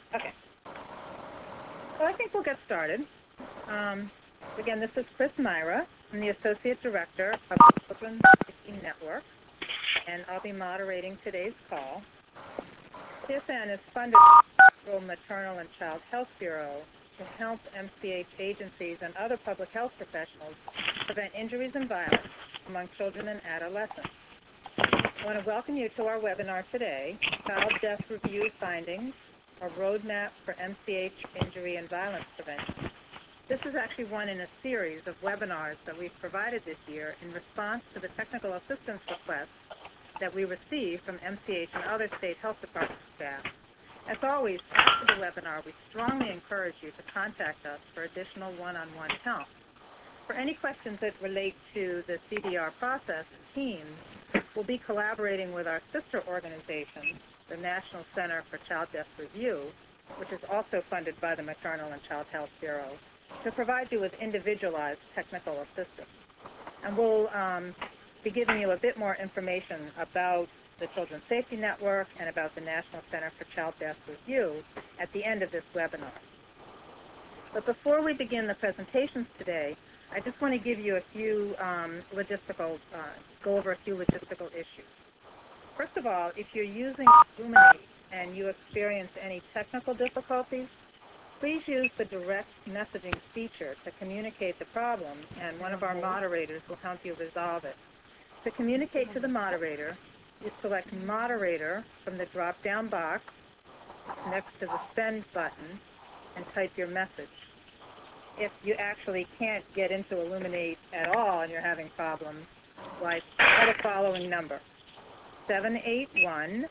Okay. So I think we'll get started. Again, this is Chris Myra. I'm the Associate Director of the Children's Safety Network, and I'll be moderating today's call. CSN is funded by the Federal Maternal and Child Health Bureau to help MCH agencies and other public health professionals prevent injuries and violence among children and adolescents. I want to welcome you to our webinar today, Child Death Review Findings, a Roadmap for MCH Injury and Violence Prevention. This is actually one in a series of webinars that we've provided this year in response to the technical assistance requests that we received from MCH and other state health department staff. As always, after the webinar, we strongly encourage you to contact us for additional one-on-one help. For any questions that relate to the CDR process and teams, we'll be collaborating with our sister organization, the National Center for Child Death Review, which is also funded by the Maternal and Child Health Bureau, to provide you with individualized technical assistance. And we'll be giving you a bit more information about the Children's Safety Network and about the National Center for Child Death Review at the end of this webinar. But before we begin the presentations today, I just want to give you a few go over a few logistical issues. First of all, if you're using Illuminate and you experience any technical difficulties, please use the direct messaging feature to communicate the problem, and one of our moderators will help you resolve it. To communicate to the moderator, you select Moderator from the drop-down box next to the Send button and type your message. If you actually can't get into Illuminate at all and you're having problems, call the following number, 781-307-0085.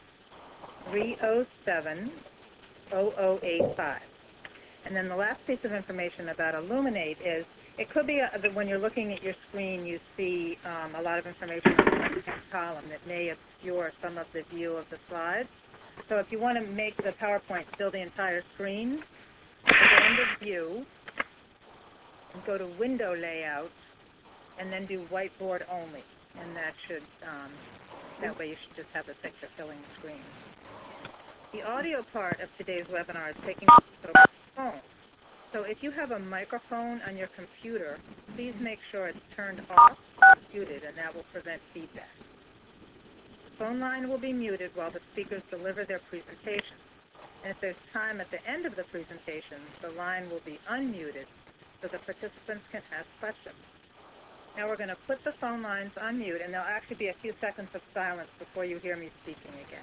And then the last piece of information about Illuminate is it could be that when you're looking at your screen, you see a lot of information in the left-hand column that may obscure some of the view of the slides. So if you want to make the PowerPoint fill the entire screen, go into View, and go to Window Layout, and then do Whiteboard Only. And that way you should just have the picture filling the screen. The audio part of today's webinar is taking place over the phone. So if you have a microphone on your computer, please make sure it's turned off or muted, and that will prevent feedback. The phone line will be muted while the speakers deliver their presentation. And if there's time at the end of the presentation, the line will be unmuted so the participants can ask questions. Now we're going to put the phone lines on mute, and there'll actually be a few seconds of silence before you hear me speaking again.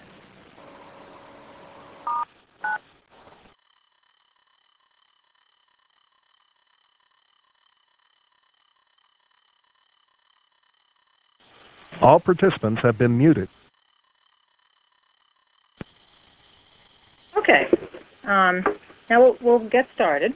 All participants have been muted. Okay. Now we'll get started.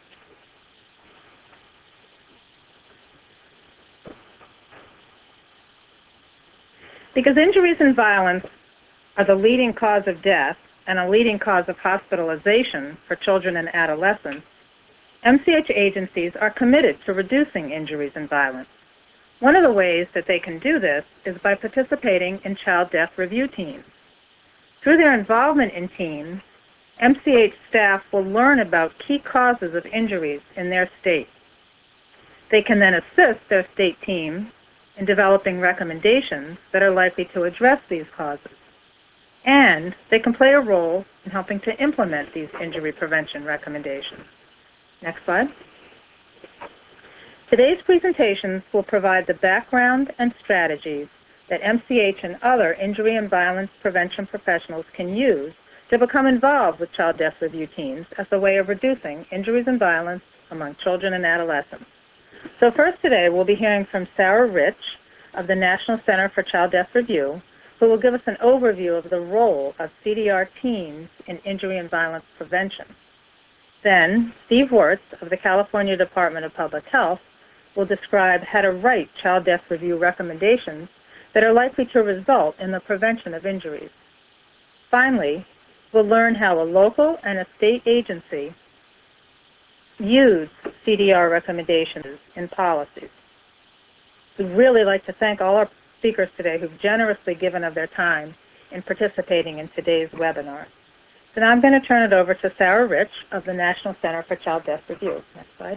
Because injuries and violence are the leading cause of death and a leading cause of hospitalization for children and adolescents, MCH agencies are committed to reducing injuries and violence. One of the ways that they can do this is by participating in child death review teams. Through their involvement in teams, MCH staff will learn about key causes of injuries in their state. They can then assist their state teams in developing recommendations that are likely to address these causes. And they can play a role in helping to implement these injury prevention recommendations. Next slide. Today's presentations will provide the background and strategies that MCH and other injury and violence prevention professionals can use to become involved with child death review teams as a way of reducing injuries and violence among children and adolescents. So first today, we'll be hearing from Sarah Rich of the National Center for Child Death Review, who will give us an overview of the role of CDR teams in injury and violence prevention. Then, Steve Wirtz of the California Department of Public Health will describe how to write child death review recommendations that are likely to result in the prevention of injuries. Finally, we'll learn how a local and a state agency use CDR recommendations in policies. We'd really like to thank all our speakers today who've generously given of their time in participating in today's webinar. So now I'm going to turn it over to Sarah Rich of the National Center for Child Death Review. Next slide.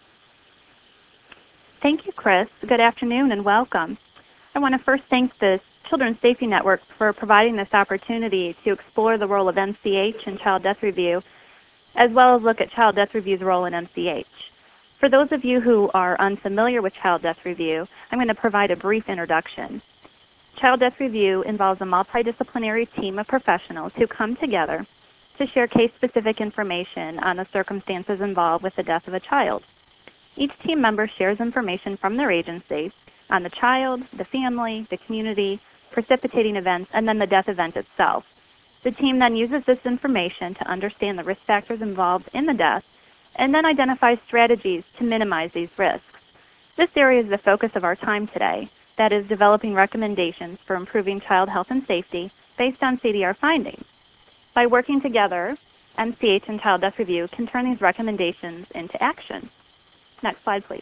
Thank you, Chris. Good afternoon and welcome. I want to first thank the Children's Safety Network for providing this opportunity to explore the role of MCH in child death review, as well as look at child death review's role in MCH. For those of you who are unfamiliar with child death review, I'm going to provide a brief introduction. Child death review involves a multidisciplinary team of professionals who come together to share case-specific information on the circumstances involved with the death of a child. Each team member shares information from their agency on the child, the family, the community, precipitating events, and then the death event itself. The team then uses this information to understand the risk factors involved in the death and then identifies strategies to minimize these risks. This area is the focus of our time today, that is, developing recommendations for improving child health and safety based on CDR findings. By working together, MCH and Child Death Review can turn these recommendations into action. Next slide, please.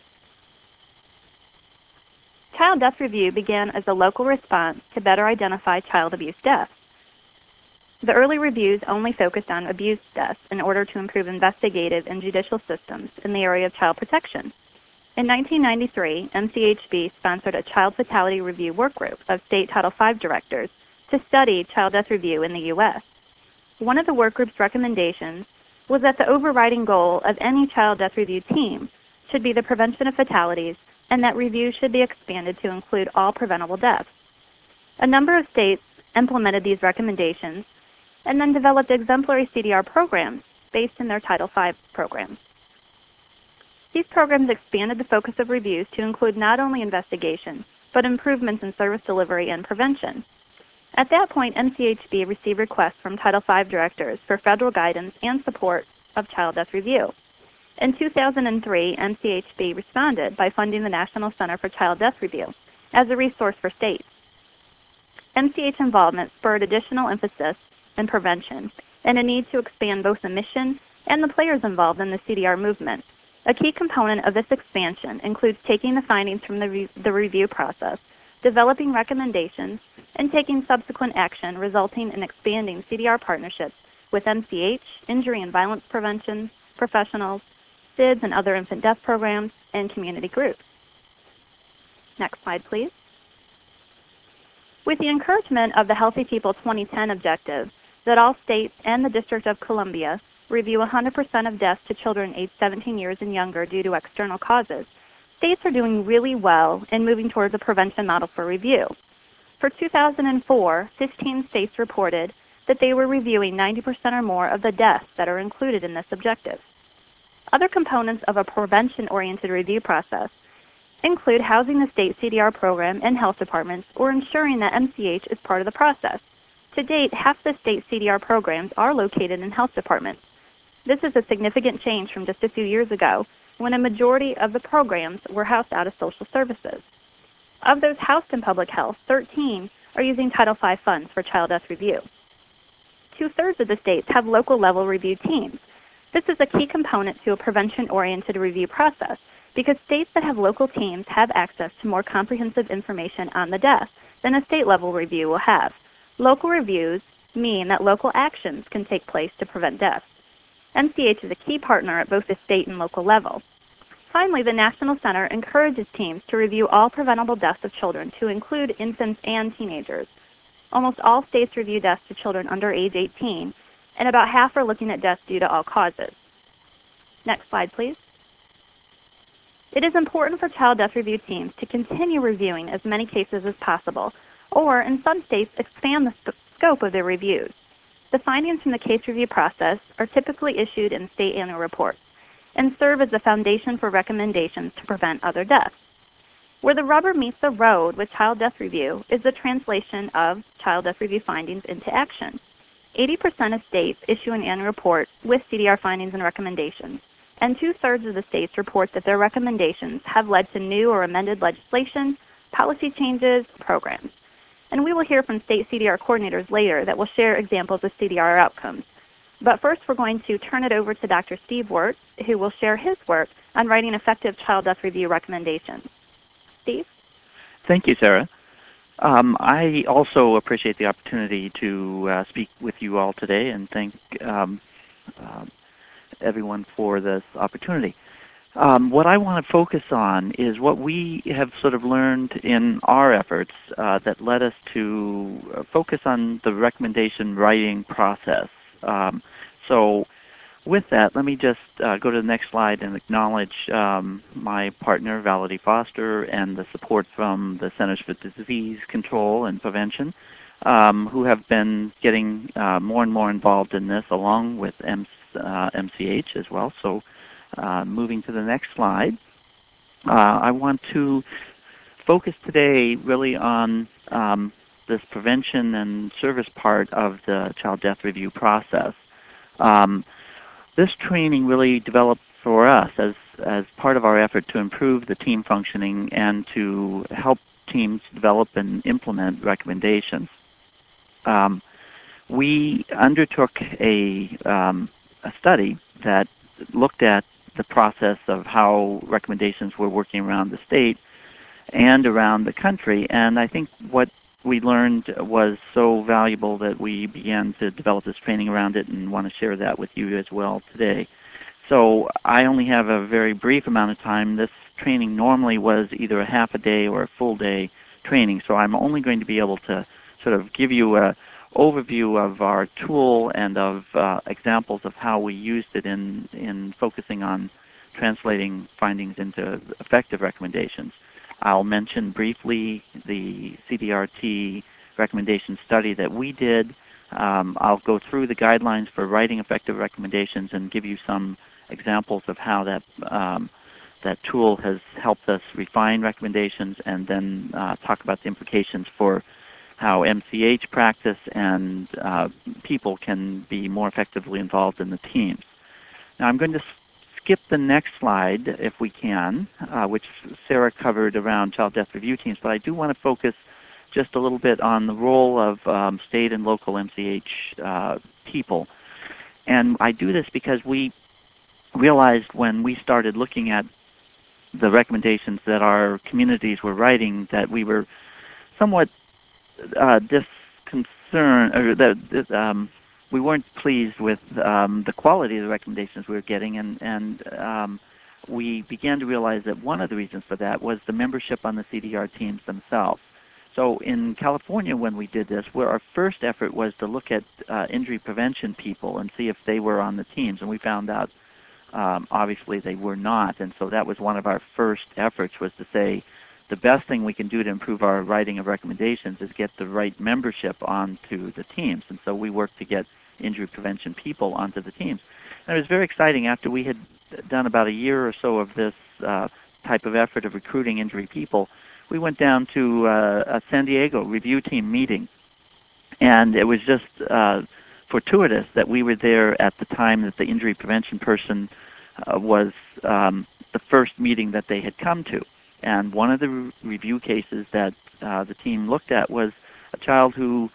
Child Death Review began as a local response to better identify child abuse deaths. The early reviews only focused on abuse deaths in order to improve investigative and judicial systems in the area of child protection. In 1993, MCHB sponsored a child fatality review workgroup of state Title V directors to study child death review in the U.S. One of the workgroup's recommendations was that the overriding goal of any child death review team should be the prevention of fatalities, and that review should be expanded to include all preventable deaths. A number of states implemented these recommendations and then developed exemplary CDR programs based in their Title V programs. These programs expanded the focus of reviews to include not only investigation, but improvements in service delivery and prevention. At that point, MCHB received requests from Title V directors for federal guidance and support of child death review. In 2003, MCHB responded by funding the National Center for Child Death Review as a resource for states. MCH involvement spurred additional emphasis in prevention and a need to expand both the mission and the players involved in the CDR movement. A key component of this expansion includes taking the findings from the review process, developing recommendations, and taking subsequent action, resulting in expanding CDR partnerships with MCH, injury and violence prevention professionals, SIDS and other infant death programs, and community groups. Next slide, please. With the encouragement of the Healthy People 2010 objective that all states and the District of Columbia review 100% of deaths to children aged 17 years and younger due to external causes, states are doing really well in moving towards a prevention model for review. For 2004, 15 states reported that they were reviewing 90% or more of the deaths that are included in this objective. Other components of a prevention-oriented review process include housing the state CDR program in health departments or ensuring that MCH is part of the process. To date, half the state CDR programs are located in health departments. This is a significant change from just a few years ago when a majority of the programs were housed out of social services. Of those housed in public health, 13 are using Title V funds for child death review. 2/3 of the states have local level review teams. This is a key component to a prevention-oriented review process because states that have local teams have access to more comprehensive information on the death than a state-level review will have. Local reviews mean that local actions can take place to prevent deaths. MCH is a key partner at both the state and local level. Finally, the National Center encourages teams to review all preventable deaths of children to include infants and teenagers. Almost all states review deaths to children under age 18, and about half are looking at deaths due to all causes. Next slide, please. It is important for child death review teams to continue reviewing as many cases as possible, or in some states, expand the scope of their reviews. The findings from the case review process are typically issued in state annual reports and serve as the foundation for recommendations to prevent other deaths. Where the rubber meets the road with child death review is the translation of child death review findings into action. 80% of states issue an annual report with CDR findings and recommendations, and 2/3 of the states report that their recommendations have led to new or amended legislation, policy changes, programs. And we will hear from state CDR coordinators later that will share examples of CDR outcomes. But first, we're going to turn it over to Dr. Steve Wirtz, who will share his work on writing effective child death review recommendations. Steve? Thank you, Sarah. I also appreciate the opportunity to speak with you all today, and thank everyone for this opportunity. What I want to focus on is what we have sort of learned in our efforts that led us to focus on the recommendation writing process. So with that, let me just go to the next slide and acknowledge my partner, Valerie Foster, and the support from the Centers for Disease Control and Prevention, who have been getting more and more involved in this, along with MCH as well. So moving to the next slide, I want to focus today really on this prevention and service part of the child death review process. This training really developed for us as part of our effort to improve the team functioning and to help teams develop and implement recommendations. We undertook a study that looked at the process of how recommendations were working around the state and around the country, and I think what we learned was so valuable that we began to develop this training around it and want to share that with you as well today. So I only have a very brief amount of time. This training normally was either a half a day or a full day training, so I'm only going to be able to sort of give you an overview of our tool and of examples of how we used it in focusing on translating findings into effective recommendations. I'll mention briefly the CDRT recommendation study that we did. I'll go through the guidelines for writing effective recommendations and give you some examples of how that tool has helped us refine recommendations, and then talk about the implications for how MCH practice and people can be more effectively involved in the teams. Now I'm going to skip the next slide, if we can, which Sarah covered around child death review teams, but I do want to focus just a little bit on the role of state and local MCH people. And I do this because we realized when we started looking at the recommendations that our communities were writing that we were somewhat disconcerted, or that we weren't pleased with the quality of the recommendations we were getting, and we began to realize that one of the reasons for that was the membership on the CDR teams themselves. So in California, when we did this, where our first effort was to look at injury prevention people and see if they were on the teams, and we found out obviously they were not, and so that was one of our first efforts, was to say the best thing we can do to improve our writing of recommendations is get the right membership onto the teams. And so we worked to get injury prevention people onto the teams. And it was very exciting. After we had done about a year or so of this type of effort of recruiting injury people, we went down to a San Diego review team meeting. And it was just fortuitous that we were there at the time that the injury prevention person was the first meeting that they had come to. And one of the review cases that the team looked at was a child who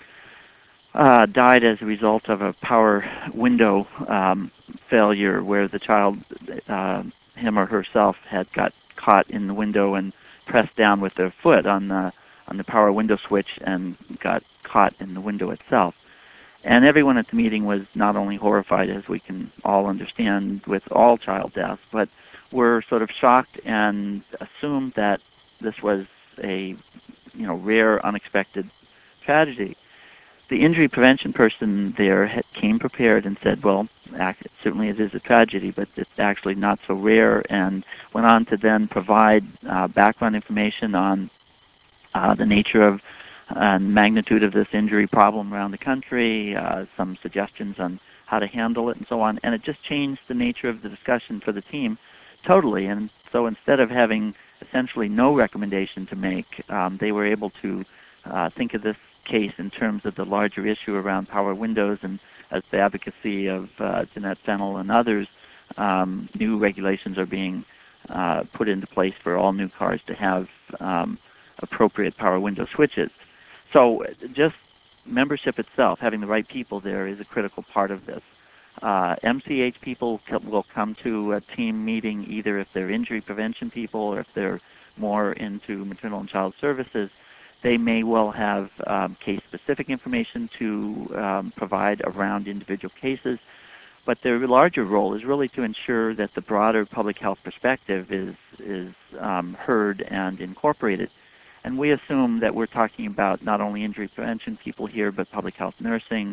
died as a result of a power window failure, where the child, him or herself, had got caught in the window and pressed down with their foot on the power window switch and got caught in the window itself. And everyone at the meeting was not only horrified, as we can all understand with all child deaths, but were sort of shocked and assumed that this was a rare, unexpected tragedy. The injury prevention person there came prepared and said, well, certainly it is a tragedy, but it's actually not so rare, and went on to then provide background information on the nature of and magnitude of this injury problem around the country, some suggestions on how to handle it, and so on. And it just changed the nature of the discussion for the team totally. And so instead of having essentially no recommendation to make, they were able to think of this case in terms of the larger issue around power windows, and as the advocacy of Jeanette Fennell and others, new regulations are being put into place for all new cars to have appropriate power window switches. So just membership itself, having the right people there, is a critical part of this. MCH people will come to a team meeting either if they're injury prevention people or if they're more into maternal and child services, They may well have case-specific information to provide around individual cases, but their larger role is really to ensure that the broader public health perspective is heard and incorporated. And we assume that we're talking about not only injury prevention people here, but public health nursing,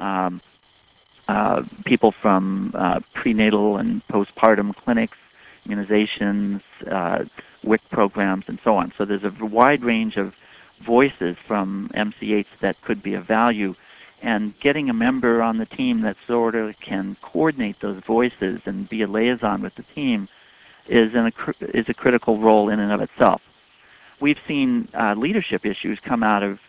people from prenatal and postpartum clinics, immunizations, WIC programs, and so on. So there's a wide range of voices from MCH that could be of value. And getting a member on the team that sort of can coordinate those voices and be a liaison with the team is a critical role in and of itself. We've seen leadership issues come out of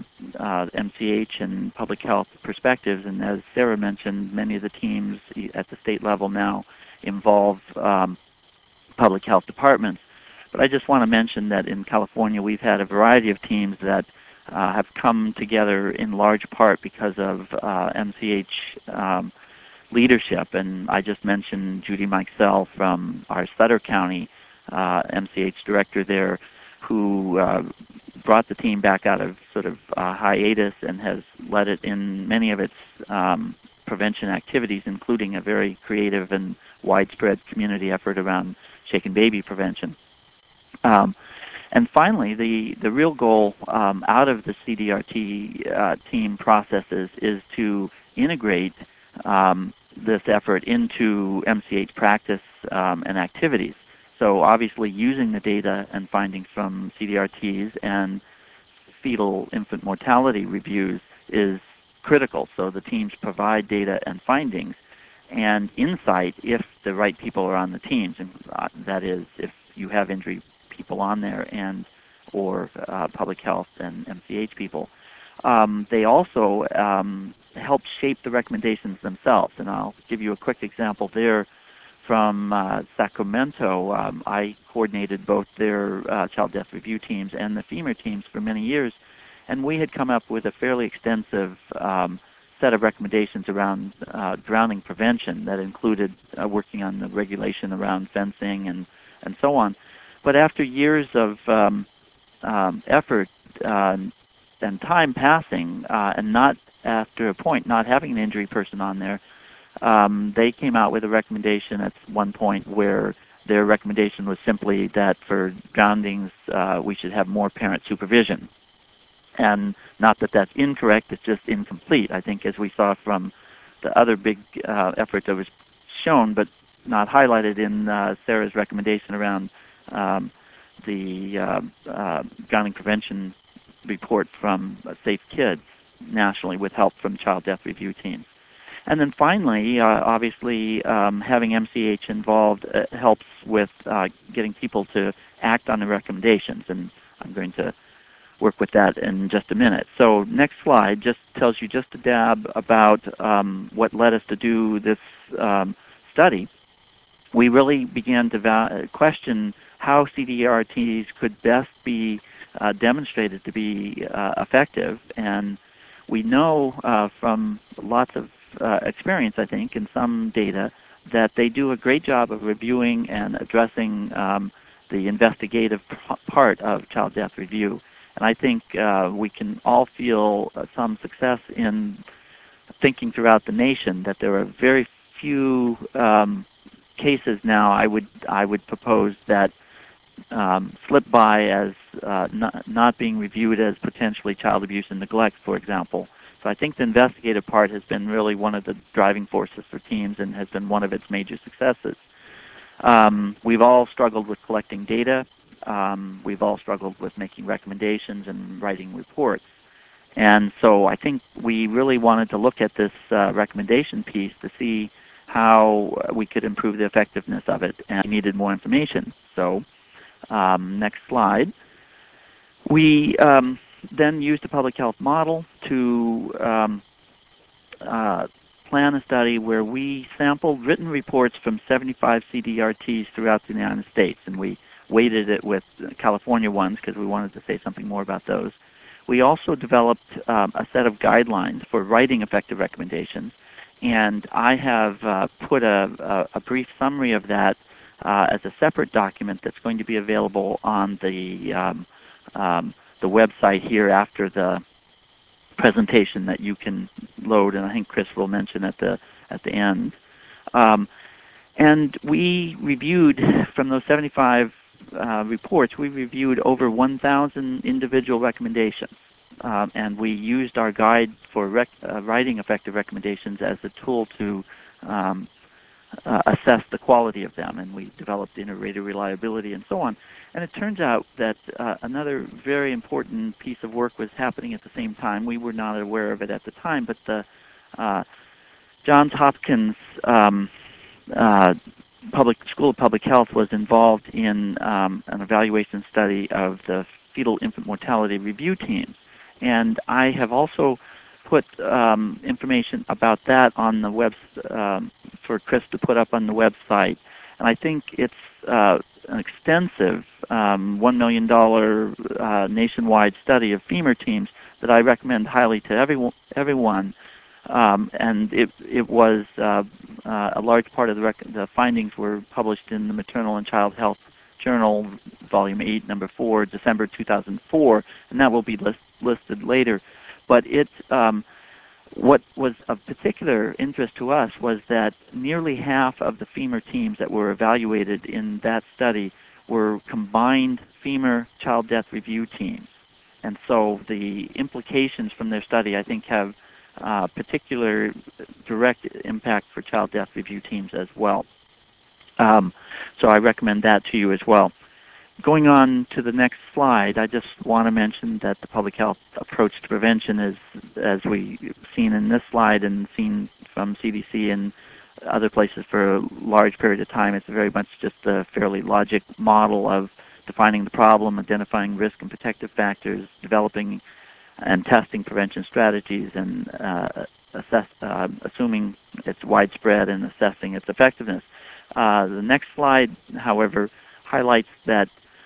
MCH and public health perspectives, and as Sarah mentioned, many of the teams at the state level now involve public health departments. But I just want to mention that in California we've had a variety of teams that have come together in large part because of MCH leadership. And I just mentioned Judy Mikesell from our Sutter County MCH director there, who brought the team back out of sort of hiatus and has led it in many of its prevention activities, including a very creative and widespread community effort around shaken baby prevention. And finally, the real goal out of the CDRT team processes is to integrate this effort into MCH practice and activities. So obviously using the data and findings from CDRTs and fetal infant mortality reviews is critical. So the teams provide data and findings and insight if the right people are on the teams, and that is if you have injury people on there and or public health and MCH people. They also help shape the recommendations themselves, and I'll give you a quick example there from Sacramento. I coordinated both their child death review teams and the FEMR teams for many years, and we had come up with a fairly extensive set of recommendations around drowning prevention that included working on the regulation around fencing and so on. But after years of effort and time passing, and not after a point not having an injury person on there, they came out with a recommendation at one point where their recommendation was simply that for drownings we should have more parent supervision. And not that that's incorrect, it's just incomplete. I think as we saw from the other big effort that was shown but not highlighted in Sarah's recommendation around the drowning prevention report from Safe Kids nationally with help from child death review teams. And then finally, obviously, having MCH involved helps with getting people to act on the recommendations, and I'm going to work with that in just a minute. So next slide just tells you just a dab about what led us to do this study. We really began to question how CDRTs could best be demonstrated to be effective, and we know from lots of experience, I think, and some data, that they do a great job of reviewing and addressing the investigative part of child death review. And I think we can all feel some success in thinking throughout the nation that there are very few cases now I would propose that slip by as not being reviewed as potentially child abuse and neglect, for example. So I think the investigative part has been really one of the driving forces for teams and has been one of its major successes. We've all struggled with collecting data. We've all struggled with making recommendations and writing reports. And so I think we really wanted to look at this recommendation piece to see how we could improve the effectiveness of it, and we needed more information. So next slide. We then used a public health model to plan a study where we sampled written reports from 75 CDRTs throughout the United States, and we weighted it with California ones because we wanted to say something more about those. We also developed a set of guidelines for writing effective recommendations, and I have put a brief summary of that as a separate document that's going to be available on the website here after the presentation that you can load, and I think Chris will mention at the end. And we reviewed, from those 75 reports, we reviewed over 1,000 individual recommendations. And we used our guide for writing effective recommendations as a tool to assess the quality of them, and we developed inter-rater reliability and so on. And it turns out that another very important piece of work was happening at the same time. We were not aware of it at the time, but the Johns Hopkins School of Public Health was involved in an evaluation study of the fetal infant mortality review teams. And I have also put information about that on the web for Chris to put up on the website. And I think it's an extensive $1 million nationwide study of femur teams that I recommend highly to everyone. And it was a large part of the findings were published in the Maternal and Child Health Journal, Volume 8, Number 4, December 2004, and that will be listed later. But what was of particular interest to us was that nearly half of the femur teams that were evaluated in that study were combined femur child death review teams. And so the implications from their study, I think, have particular direct impact for child death review teams as well. So I recommend that to you as well. Going on to the next slide, I just want to mention that the public health approach to prevention is, as we've seen in this slide and seen from CDC and other places for a large period of time, it's very much just a fairly logic model of defining the problem, identifying risk and protective factors, developing and testing prevention strategies, and assuming it's widespread and assessing its effectiveness. The next slide, however, highlights that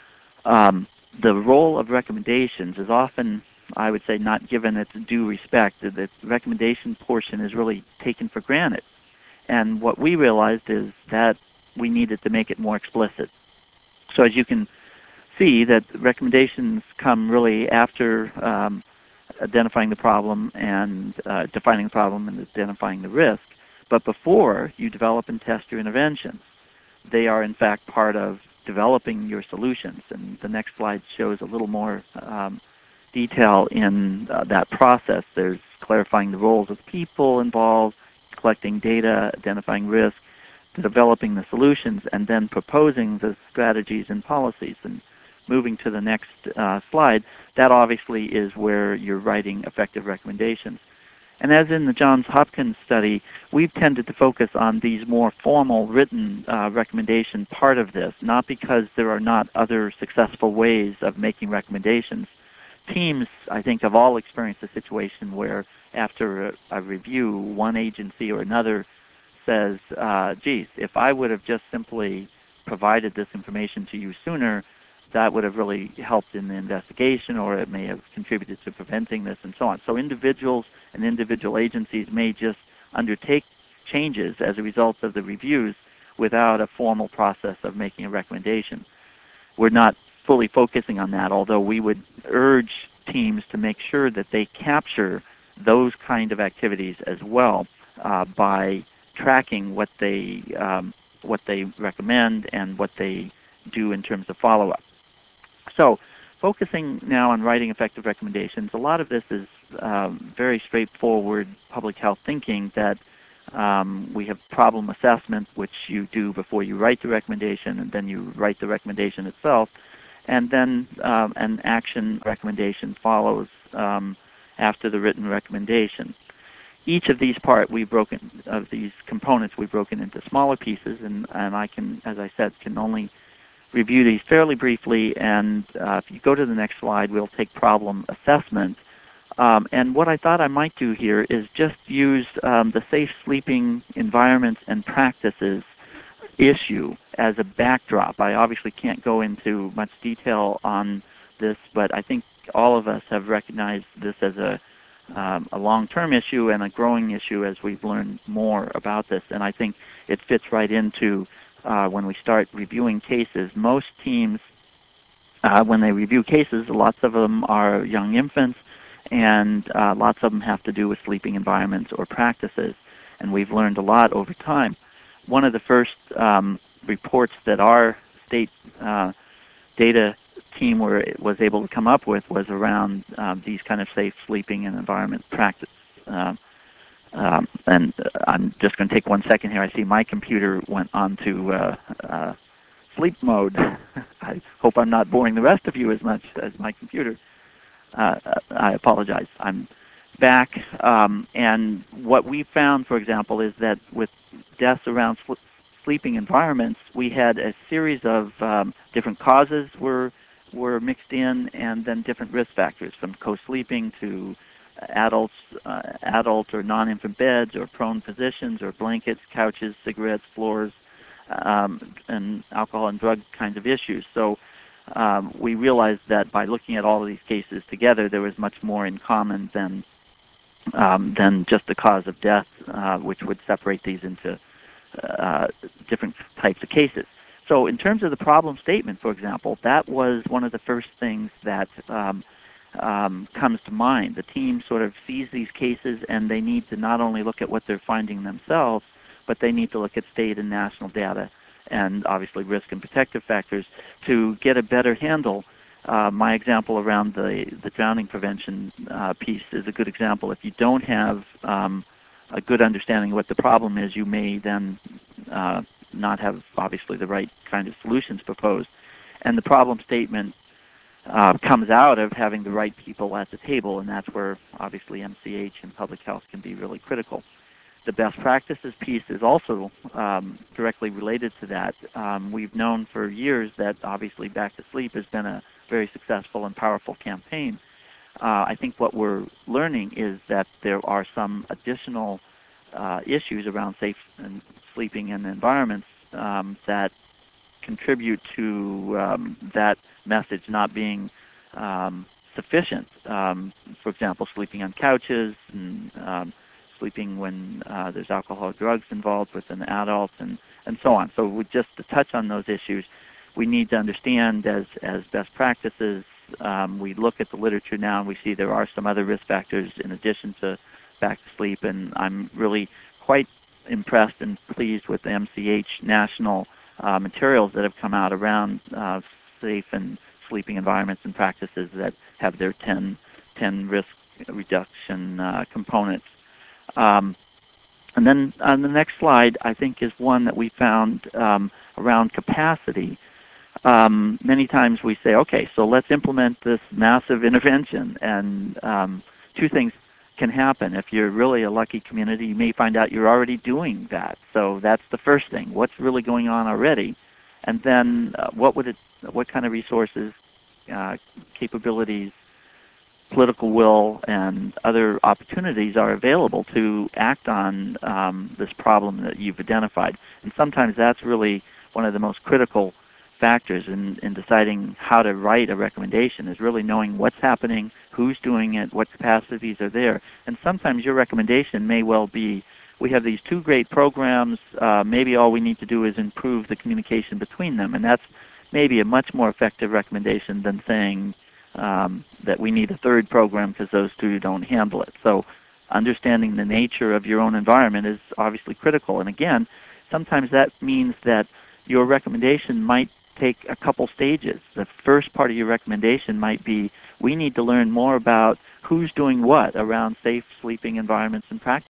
the role of recommendations is often, I would say, not given its due respect. The recommendation portion is really taken for granted. And what we realized is that we needed to make it more explicit. So as you can see, that recommendations come really after identifying the problem and defining the problem and identifying the risk, but before you develop and test your interventions. They are, in fact, part of developing your solutions. And the next slide shows a little more detail in that process. There's clarifying the roles of people involved, collecting data, identifying risk, developing the solutions, and then proposing the strategies and policies. And moving to the next slide, that obviously is where you're writing effective recommendations. And as in the Johns Hopkins study, we've tended to focus on these more formal written recommendation part of this, not because there are not other successful ways of making recommendations. Teams, I think, have all experienced a situation where after a review, one agency or another says, geez, if I would have just simply provided this information to you sooner, that would have really helped in the investigation, or it may have contributed to preventing this, and so on. So individuals and individual agencies may just undertake changes as a result of the reviews without a formal process of making a recommendation. We're not fully focusing on that, although we would urge teams to make sure that they capture those kind of activities as well by tracking what they recommend and what they do in terms of follow-up. So focusing now on writing effective recommendations, a lot of this is very straightforward public health thinking that we have problem assessment, which you do before you write the recommendation, and then you write the recommendation itself, and then an action recommendation follows after the written recommendation. Each of these components we've broken into smaller pieces, and I can, as I said, can only review these fairly briefly, and if you go to the next slide, we'll take problem assessment. And what I thought I might do here is just use the safe sleeping environments and practices issue as a backdrop. I obviously can't go into much detail on this, but I think all of us have recognized this as a long-term issue and a growing issue as we've learned more about this. And I think it fits right into when we start reviewing cases. Most teams when they review cases, lots of them are young infants, and lots of them have to do with sleeping environments or practices. And we've learned a lot over time. One of the first reports that our state data team was able to come up with was around these kind of safe sleeping and environment practice. And I'm just going to take 1 second here. I see my computer went on to sleep mode. I hope I'm not boring the rest of you as much as my computer. I apologize. I'm back. And what we found, for example, is that with deaths around sleeping environments, we had a series of different causes were mixed in, and then different risk factors, from co-sleeping to adult or non-infant beds, or prone positions, or blankets, couches, cigarettes, floors, and alcohol and drug kinds of issues. So we realized that by looking at all of these cases together, there was much more in common than just the cause of death, which would separate these into different types of cases. So in terms of the problem statement, for example, that was one of the first things that comes to mind. The team sort of sees these cases, and they need to not only look at what they're finding themselves, but they need to look at state and national data and obviously risk and protective factors to get a better handle. My example around the drowning prevention piece is a good example. If you don't have a good understanding of what the problem is, you may then not have, obviously, the right kind of solutions proposed. And the problem statement comes out of having the right people at the table, and that's where, obviously, MCH and public health can be really critical. The best practices piece is also directly related to that. We've known for years that, obviously, Back to Sleep has been a very successful and powerful campaign. I think what we're learning is that there are some additional issues around safe and sleeping in environments that contribute to that message not being sufficient. For example, sleeping on couches, and sleeping when there's alcohol or drugs involved with an adult, and so on. So just to touch on those issues, we need to understand as best practices. We look at the literature now, and we see there are some other risk factors in addition to Back to Sleep, and I'm really quite impressed and pleased with the MCH national materials that have come out around safe and sleeping environments and practices that have their 10 risk reduction components. And then on the next slide, I think, is one that we found around capacity. Many times we say, okay, so let's implement this massive intervention, and two things can happen. If you're really a lucky community, you may find out you're already doing that. So that's the first thing. What's really going on already? And then what kind of resources, capabilities, political will, and other opportunities are available to act on this problem that you've identified? And sometimes that's really one of the most critical factors in deciding how to write a recommendation, is really knowing what's happening, who's doing it, what capacities are there. And sometimes your recommendation may well be, we have these two great programs, maybe all we need to do is improve the communication between them. And that's maybe a much more effective recommendation than saying that we need a third program because those two don't handle it. So understanding the nature of your own environment is obviously critical. And again, sometimes that means that your recommendation might take a couple stages. The first part of your recommendation might be, we need to learn more about who's doing what around safe sleeping environments and practices.